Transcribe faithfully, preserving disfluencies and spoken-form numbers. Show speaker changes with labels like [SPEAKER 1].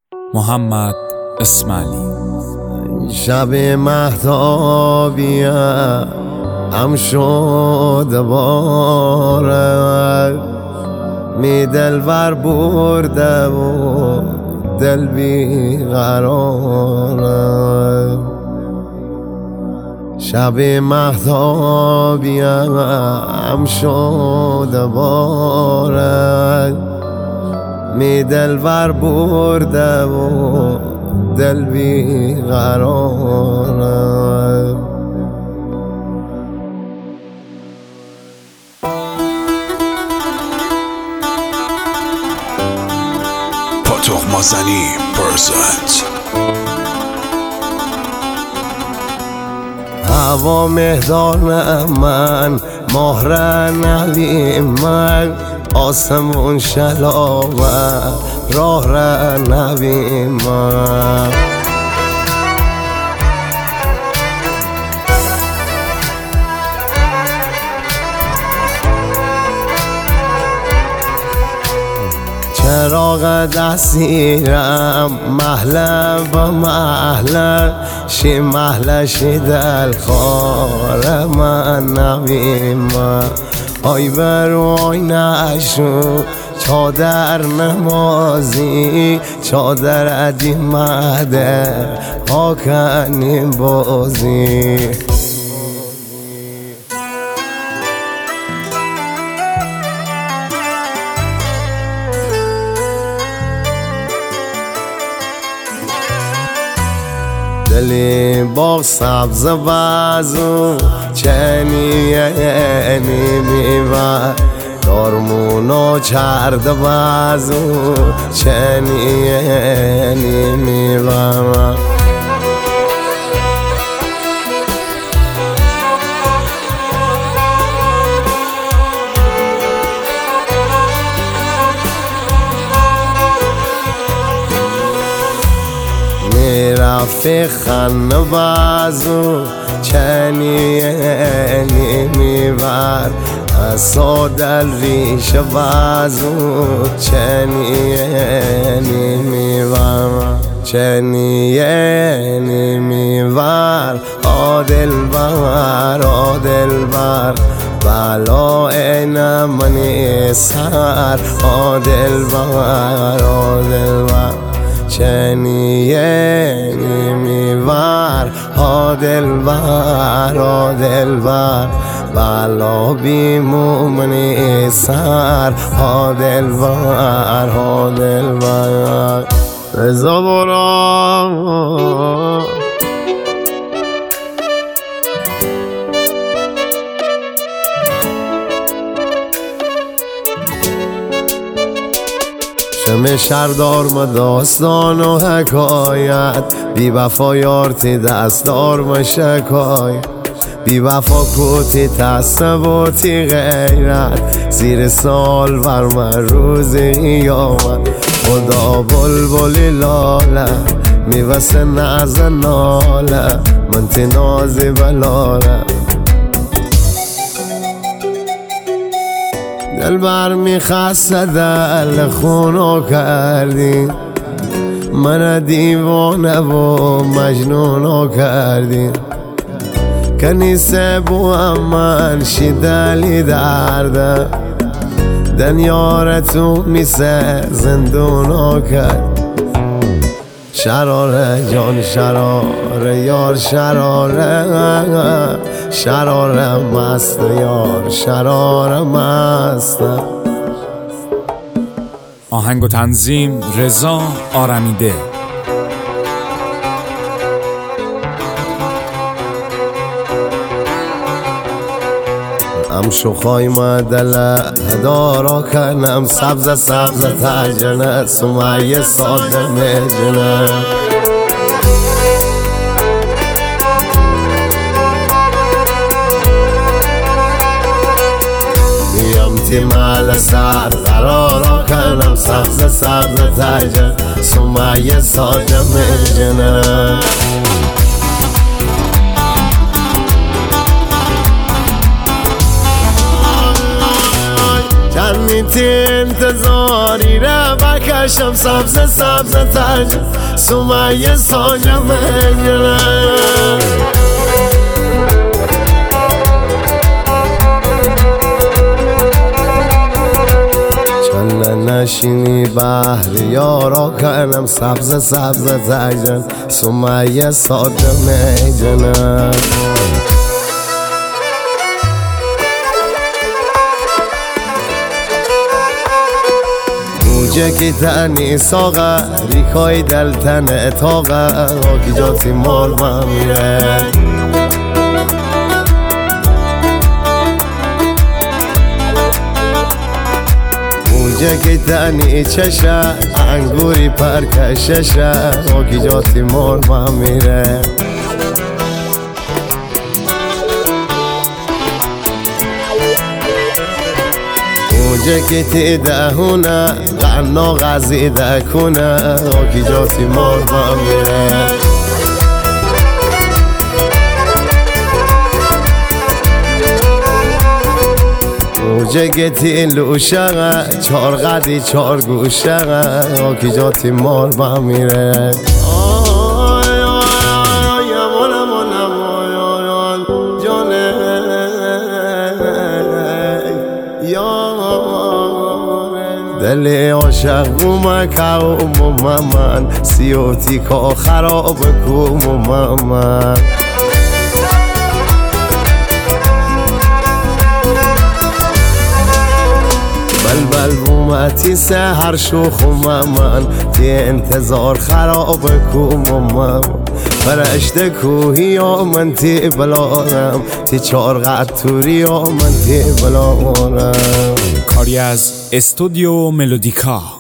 [SPEAKER 1] محمد اسماعیلی.
[SPEAKER 2] شب مهتابیم هم شد باره، می دلبر برده و دل بیقراره. شب مهتابیم هم شد باره، می دلبر برده و دل بیقراره.
[SPEAKER 3] پاتوق مازنی پرزنت.
[SPEAKER 2] هوا مهدان من، مهر نوی من، آسمون شلاوه راه نوی من. چراغ دستیرم محله با محله، شی محله شی دل خوار من نوی من. آی برو آی نشو چادر نمازی، چادر ادی مده پاکنیم بازی. دلی باغ سبز بازو چنینی میوه، دارمونو چرد بازو چنینی میوه. رفیقان بازو چنینی میبر، اصادل ریش بازو چنینی میبر. چنینی میبر آدل بر آدل بر، بلای نمانی سر آدل بر آدل بر. چنینی میور ها دلبر ها دلبر، بلا بیمومنی سر ها دلبر ها دلبر. رضا برام شم شردار ما داستان و حکایت، بی وفا یارتی دستدار ما شکایت. بی وفا کوتی تصبوتی غیرت، زیر سال ور من روزی آمد. خدا بلبلی لاله میوسه نعز ناله، من تی نازی بلاله. دل بر میخسته دل خونو کردی، من دیوانه و مجنونو کردی. کنیسه بو من شی دلی درده، دنیار تو میسه زندونو کرد. شراره جان شراره یار شراره، شراره مست یار شراره مست.
[SPEAKER 1] آهنگ و تنظیم رضا آرمیده.
[SPEAKER 2] ام شوخای مدله هدارا کنم، سبز سبز تجنه سمیه ساده میجنه. میم تی مال سر قرارا کنم، سبز سبز تجنه سمیه ساده میجنه. من تی انتظاری را بکشم سبز سبز تاج سمیه ساجم میگنم چند نشینی بحر یارا کنم سبز سبز تاج سمیه ساجم میگنم جکی تنی ساغه ریکای دل تن اتاقه آکی جاتی مال ما میره اونجا که تنی چشه انگوری پرکششه آکی جاتی مال ما میره اونجا که تی دهونه غنا غزیده کنه آکی جاتی مال با میره اونجا که تی لوشه چار قدی چار گوشه آکی جاتی مال با میره دلی عاشق بومه که من سیوتی که خراب کوم من بلبل بومه تی سهر شوخ من تی انتظار خراب کوم من فرشته کوهی یا من تی بلارم تی چار قد توری یا من تی بلارم
[SPEAKER 1] کاری از استودیو ملودیکا.